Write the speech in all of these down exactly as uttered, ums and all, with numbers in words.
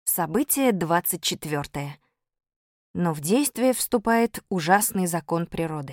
Событие двадцать четвёртое. Но в действие вступает ужасный закон природы.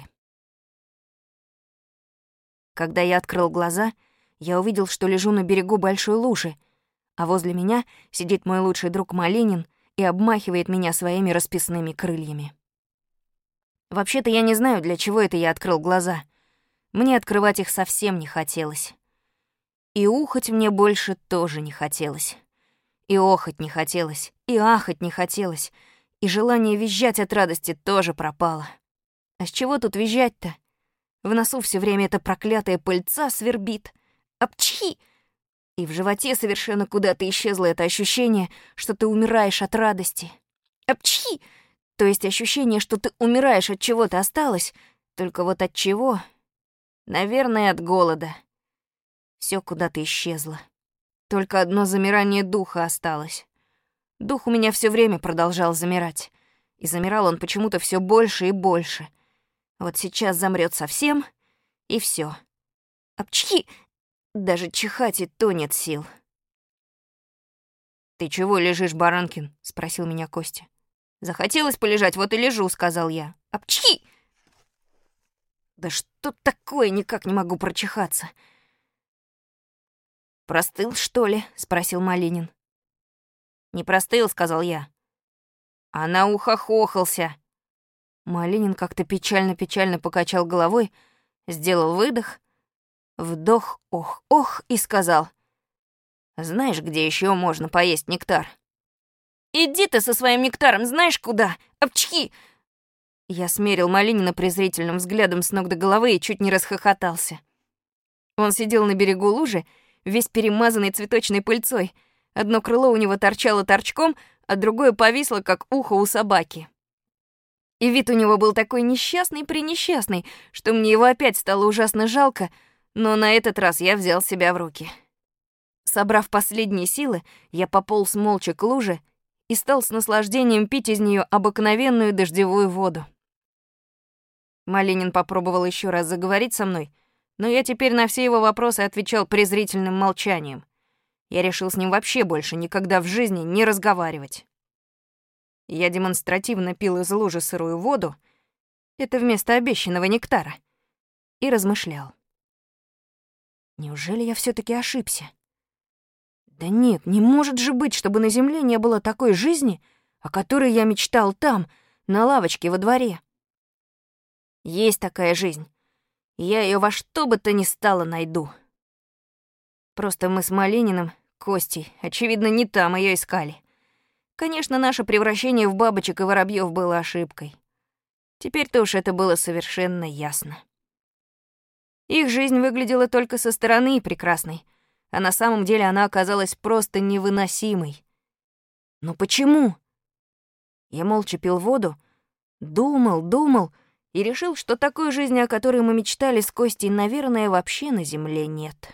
Когда я открыл глаза, я увидел, что лежу на берегу большой лужи, а возле меня сидит мой лучший друг Малинин и обмахивает меня своими расписными крыльями. Вообще-то я не знаю, для чего это я открыл глаза. Мне открывать их совсем не хотелось. И ухать мне больше тоже не хотелось. И охать не хотелось, и ахать не хотелось, и желание визжать от радости тоже пропало. А с чего тут визжать-то? В носу все время эта проклятая пыльца свербит. Апчхи! И в животе совершенно куда-то исчезло это ощущение, что ты умираешь от радости. Апчхи! То есть ощущение, что ты умираешь от чего-то осталось, только вот от чего? Наверное, от голода. Все куда-то исчезло. Только одно замирание духа осталось. Дух у меня все время продолжал замирать. И замирал он почему-то все больше и больше. Вот сейчас замрет совсем, и все. Апчхи! Даже чихать и то нет сил. «Ты чего лежишь, Баранкин?» — спросил меня Костя. «Захотелось полежать, вот и лежу», — сказал я. «Апчхи!» Да что такое, никак не могу прочихаться. «Простыл, что ли?» — спросил Малинин. «Не простыл», — сказал я. «А на ухо хохался». Малинин как-то печально-печально покачал головой, сделал выдох, вдох, ох-ох, и сказал: «Знаешь, где еще можно поесть нектар?» «Иди ты со своим нектаром знаешь куда? Апчхи!» Я смерил Малинина презрительным взглядом с ног до головы и чуть не расхохотался. Он сидел на берегу лужи, весь перемазанный цветочной пыльцой. Одно крыло у него торчало торчком, а другое повисло, как ухо у собаки. И вид у него был такой несчастный-пренесчастный, что мне его опять стало ужасно жалко, но на этот раз я взял себя в руки. Собрав последние силы, я пополз молча к луже и стал с наслаждением пить из нее обыкновенную дождевую воду. Малинин попробовал еще раз заговорить со мной, но я теперь на все его вопросы отвечал презрительным молчанием. Я решил с ним вообще больше никогда в жизни не разговаривать. Я демонстративно пил из лужи сырую воду, это вместо обещанного нектара, и размышлял. Неужели я все-таки ошибся? Да нет, не может же быть, чтобы на земле не было такой жизни, о которой я мечтал там, на лавочке во дворе. Есть такая жизнь, и я ее во что бы то ни стало найду. Просто мы с Малининым, Костей, очевидно, не там ее искали. Конечно, наше превращение в бабочек и воробьев было ошибкой. Теперь-то уж это было совершенно ясно. Их жизнь выглядела только со стороны прекрасной, а на самом деле она оказалась просто невыносимой. Но почему? Я молча пил воду, думал, думал и решил, что такой жизни, о которой мы мечтали с Костей, наверное, вообще на земле нет.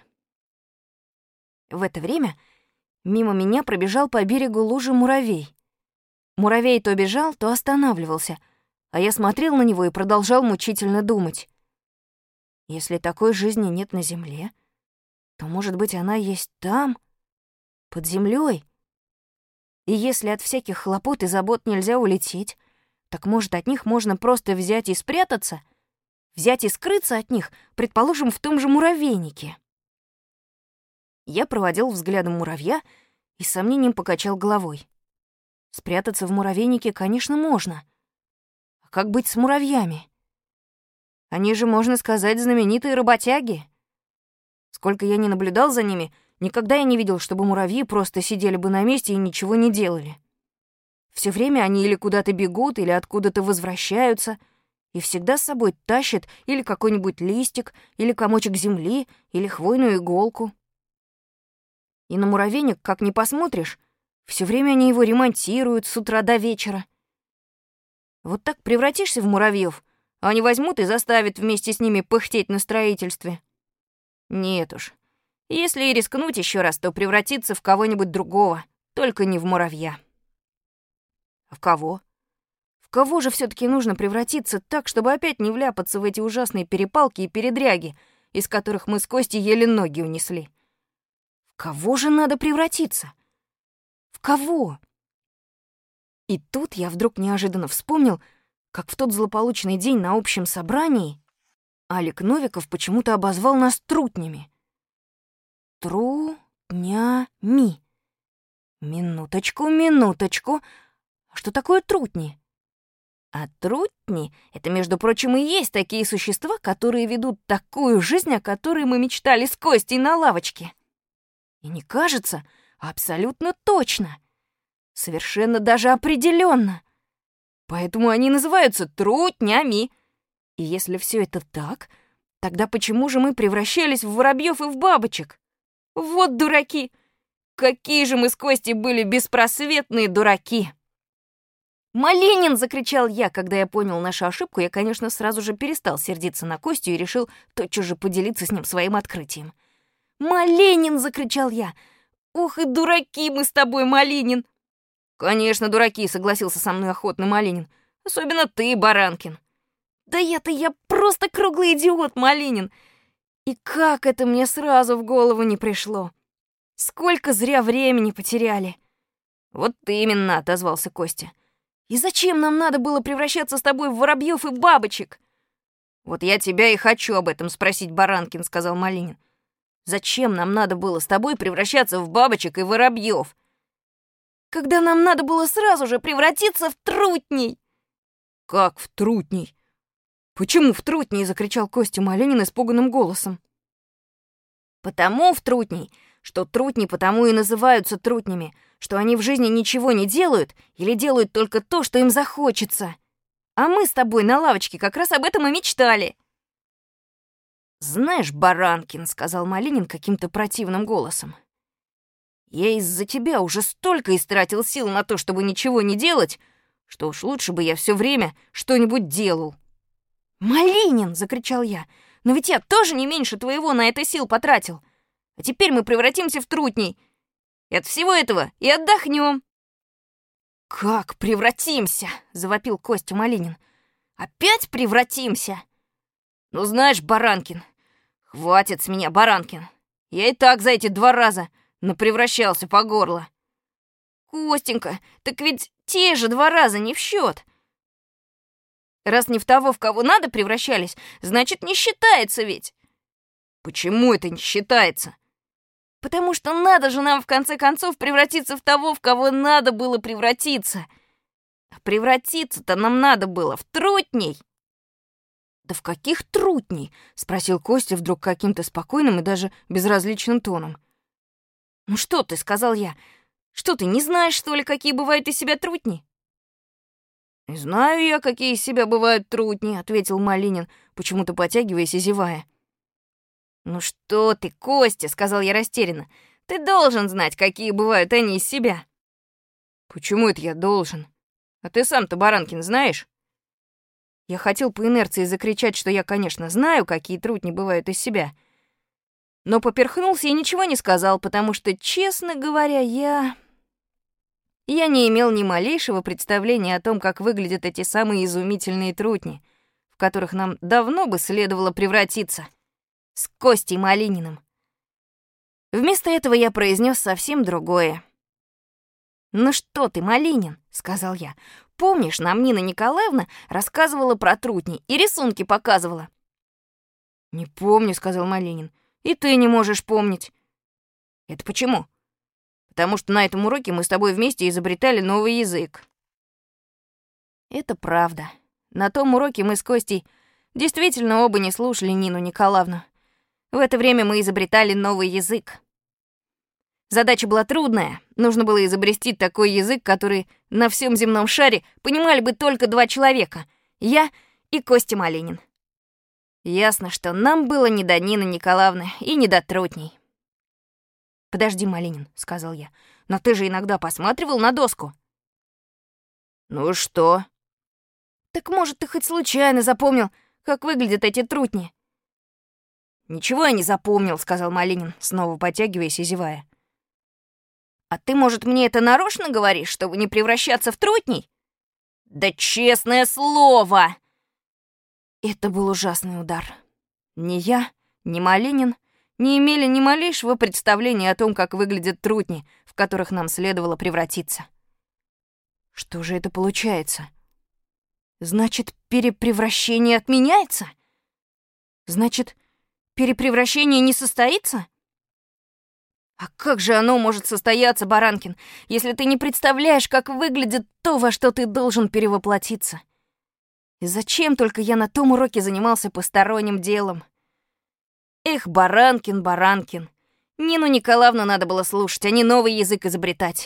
В это время мимо меня пробежал по берегу лужи муравей. Муравей то бежал, то останавливался, а я смотрел на него и продолжал мучительно думать. Если такой жизни нет на земле, то, может быть, она есть там, под землей. И если от всяких хлопот и забот нельзя улететь, так, может, от них можно просто взять и спрятаться, взять и скрыться от них, предположим, в том же муравейнике. Я проводил взглядом муравья и с сомнением покачал головой. Спрятаться в муравейнике, конечно, можно. А как быть с муравьями? Они же, можно сказать, знаменитые работяги. Сколько я ни наблюдал за ними, никогда я не видел, чтобы муравьи просто сидели бы на месте и ничего не делали. Всё время они или куда-то бегут, или откуда-то возвращаются, и всегда с собой тащат или какой-нибудь листик, или комочек земли, или хвойную иголку. И на муравейник, как ни посмотришь, всё время они его ремонтируют с утра до вечера. Вот так превратишься в муравьёв, а они возьмут и заставят вместе с ними пыхтеть на строительстве. Нет уж, если и рискнуть ещё раз, то превратиться в кого-нибудь другого, только не в муравья. А в кого? В кого же всё-таки нужно превратиться так, чтобы опять не вляпаться в эти ужасные перепалки и передряги, из которых мы с Костей еле ноги унесли? В кого же надо превратиться? В кого? И тут я вдруг неожиданно вспомнил, как в тот злополучный день на общем собрании Алик Новиков почему-то обозвал нас трутнями. Тру-ня-ми. Минуточку, минуточку. А что такое трутни? А трутни — это, между прочим, и есть такие существа, которые ведут такую жизнь, о которой мы мечтали с Костей на лавочке. И не кажется, а абсолютно точно. Совершенно даже определенно. Поэтому они называются трутнями. И если все это так, тогда почему же мы превращались в воробьев и в бабочек? Вот дураки! Какие же мы с Костей были беспросветные дураки! «Малинин!» — закричал я, когда я понял нашу ошибку. Я, конечно, сразу же перестал сердиться на Костю и решил тотчас же поделиться с ним своим открытием. «Малинин!» — закричал я. «Ух и дураки мы с тобой, Малинин!» «Конечно, дураки!» — согласился со мной охотно Малинин. «Особенно ты, Баранкин!» «Да я-то я просто круглый идиот, Малинин! И как это мне сразу в голову не пришло! Сколько зря времени потеряли!» «Вот именно!» — отозвался Костя. «И зачем нам надо было превращаться с тобой в воробьев и бабочек?» «Вот я тебя и хочу об этом спросить, Баранкин», — сказал Малинин. «Зачем нам надо было с тобой превращаться в бабочек и воробьев, когда нам надо было сразу же превратиться в трутней?» «Как в трутней? Почему в трутней?» — закричал Костя Малинин испуганным голосом. «Потому в трутней, что трутни потому и называются трутнями, что они в жизни ничего не делают или делают только то, что им захочется. А мы с тобой на лавочке как раз об этом и мечтали». «Знаешь, Баранкин», — сказал Малинин каким-то противным голосом, «я из-за тебя уже столько истратил сил на то, чтобы ничего не делать, что уж лучше бы я все время что-нибудь делал». «Малинин!» — закричал я. «Но ведь я тоже не меньше твоего на это сил потратил. А теперь мы превратимся в трутней. И от всего этого и отдохнем». «Как превратимся?» — завопил Костя Малинин. «Опять превратимся?» «Ну, знаешь, Баранкин, хватит с меня, Баранкин. Я и так за эти два раза напревращался по горло». «Костенька, так ведь те же два раза не в счет. Раз не в того, в кого надо, превращались, значит, не считается ведь». «Почему это не считается?» «Потому что надо же нам, в конце концов, превратиться в того, в кого надо было превратиться. А превратиться-то нам надо было в трутней». «Да в каких трутней?» — спросил Костя вдруг каким-то спокойным и даже безразличным тоном. «Ну что ты?» — сказал я. «Что ты, не знаешь, что ли, какие бывают из себя трутни?» «Знаю я, какие из себя бывают трутни», — ответил Малинин, почему-то потягиваясь и зевая. «Ну что ты, Костя», — сказал я растерянно, «ты должен знать, какие бывают они из себя». «Почему это я должен? А ты сам-то, Баранкин, знаешь?» Я хотел по инерции закричать, что я, конечно, знаю, какие трутни бывают из себя, но поперхнулся и ничего не сказал, потому что, честно говоря, я... Я не имел ни малейшего представления о том, как выглядят эти самые изумительные трутни, в которых нам давно бы следовало превратиться. С Костей Малининым. Вместо этого я произнес совсем другое. «Ну что ты, Малинин», — сказал я, — «помнишь, нам Нина Николаевна рассказывала про трутни и рисунки показывала?» «Не помню», — сказал Малинин, — «и ты не можешь помнить». «Это почему?» «Потому что на этом уроке мы с тобой вместе изобретали новый язык». Это правда. На том уроке мы с Костей действительно оба не слушали Нину Николаевну. В это время мы изобретали новый язык. Задача была трудная. Нужно было изобрести такой язык, который на всем земном шаре понимали бы только два человека — я и Костя Малинин. Ясно, что нам было не до Нины Николаевны и не до трутней. «Подожди, Малинин», — сказал я, — «но ты же иногда посматривал на доску». «Ну что?» «Так, может, ты хоть случайно запомнил, как выглядят эти трутни?» «Ничего я не запомнил», — сказал Малинин, снова потягиваясь и зевая. «А ты, может, мне это нарочно говоришь, чтобы не превращаться в трутней?» «Да честное слово!» Это был ужасный удар. Ни я, ни Малинин не имели ни малейшего представления о том, как выглядят трутни, в которых нам следовало превратиться. Что же это получается? Значит, перепревращение отменяется? Значит, перепревращение не состоится? А как же оно может состояться, Баранкин, если ты не представляешь, как выглядит то, во что ты должен перевоплотиться? И зачем только я на том уроке занимался посторонним делом? Эх, Баранкин, Баранкин, Нину Николаевну надо было слушать, а не новый язык изобретать.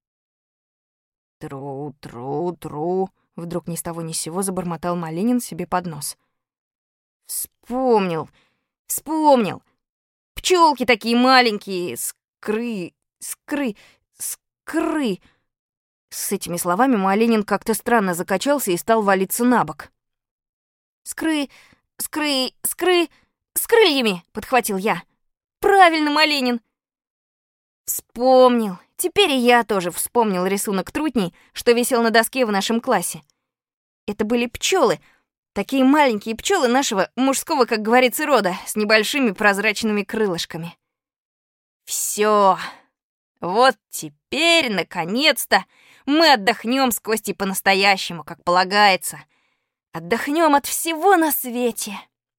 Тру, тру, тру, вдруг ни с того ни с сего забормотал Малинин себе под нос. Вспомнил, вспомнил. Пчелки такие маленькие, скры, скры, скры. С этими словами Малинин как-то странно закачался и стал валиться на бок. Скры, скры, скры, с крыльями, подхватил я. Правильно, Малинин. Вспомнил. Теперь и я тоже вспомнил рисунок трутней, что висел на доске в нашем классе. Это были пчелы, такие маленькие пчелы нашего мужского, как говорится, рода, с небольшими прозрачными крылышками. Все. Вот теперь, наконец-то, мы отдохнем с Костей по-настоящему, как полагается. Отдохнем от всего на свете.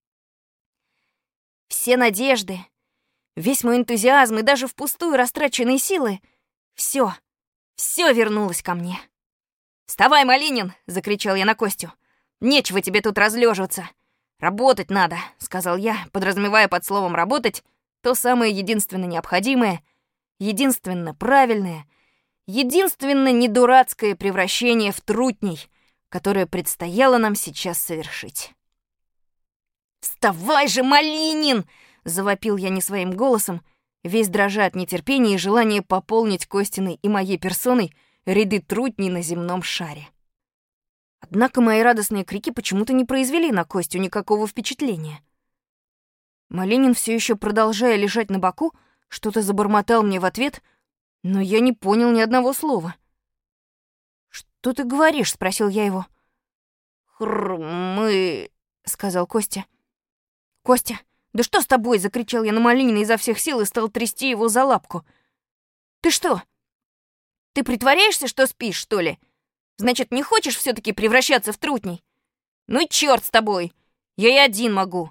Все надежды, весь мой энтузиазм и даже впустую растраченные силы — все, все вернулось ко мне. «Вставай, Малинин!» — закричал я на Костю. «Нечего тебе тут разлеживаться. Работать надо», — сказал я, подразумевая под словом «работать» то самое единственно необходимое, единственно правильное, единственно недурацкое превращение в трутней, которое предстояло нам сейчас совершить. «Вставай же, Малинин!» — завопил я не своим голосом, весь дрожа от нетерпения и желания пополнить Костиной и моей персоной ряды трутней на земном шаре. Однако мои радостные крики почему-то не произвели на Костю никакого впечатления. Малинин, все еще продолжая лежать на боку, что-то забормотал мне в ответ, но я не понял ни одного слова. «Что ты говоришь?» — спросил я его. «Хр, мы...» — сказал Костя. «Костя, да что с тобой?» — закричал я на Малинина изо всех сил и стал трясти его за лапку. «Ты что? Ты притворяешься, что спишь, что ли? Значит, не хочешь все-таки превращаться в трутней? Ну и черт с тобой! Я и один могу!»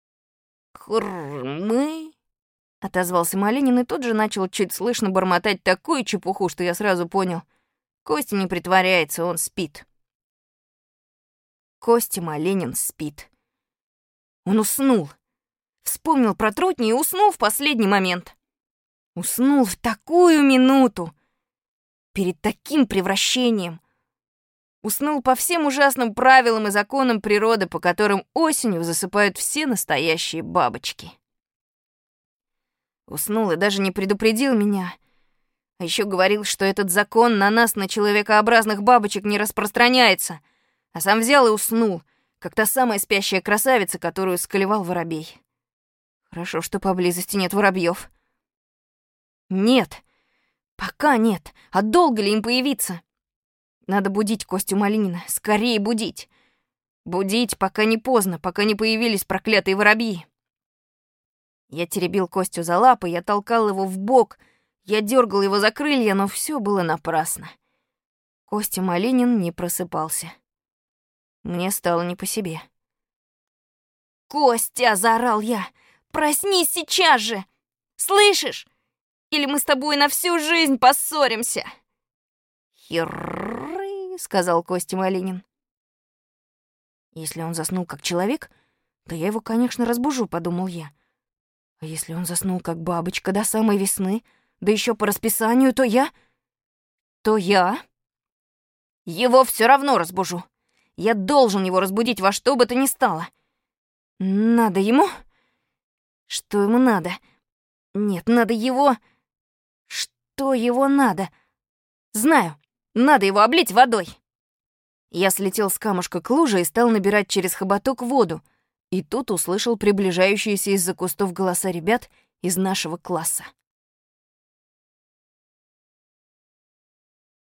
«Хр-мы...» — отозвался Малинин и тут же начал чуть слышно бормотать такую чепуху, что я сразу понял. Костя не притворяется, он спит. Костя Малинин спит. Он уснул. Вспомнил про трутни и уснул в последний момент. Уснул в такую минуту. Перед таким превращением. Уснул по всем ужасным правилам и законам природы, по которым осенью засыпают все настоящие бабочки. Уснул и даже не предупредил меня. А еще говорил, что этот закон на нас, на человекообразных бабочек, не распространяется. А сам взял и уснул, как та самая спящая красавица, которую сколевал воробей. Хорошо, что поблизости нет воробьев. Нет, пока нет. А долго ли им появиться? Надо будить Костю Малинина, скорее будить. Будить, пока не поздно, пока не появились проклятые воробьи. Я теребил Костю за лапы, я толкал его в бок, я дергал его за крылья, но все было напрасно. Костя Малинин не просыпался. Мне стало не по себе. «Костя!» — заорал я. «Проснись сейчас же! Слышишь? Или мы с тобой на всю жизнь поссоримся!» «Херрррры!» — сказал Костя Малинин. «Если он заснул как человек, то я его, конечно, разбужу», — подумал я. «А если он заснул как бабочка до самой весны, да еще по расписанию, то я...» «То я...» «Его все равно разбужу. Я должен его разбудить во что бы то ни стало. Надо ему...» «Что ему надо?» «Нет, надо его...» «Что его надо?» «Знаю, надо его облить водой». Я слетел с камушка к луже и стал набирать через хоботок воду, и тут услышал приближающиеся из-за кустов голоса ребят из нашего класса.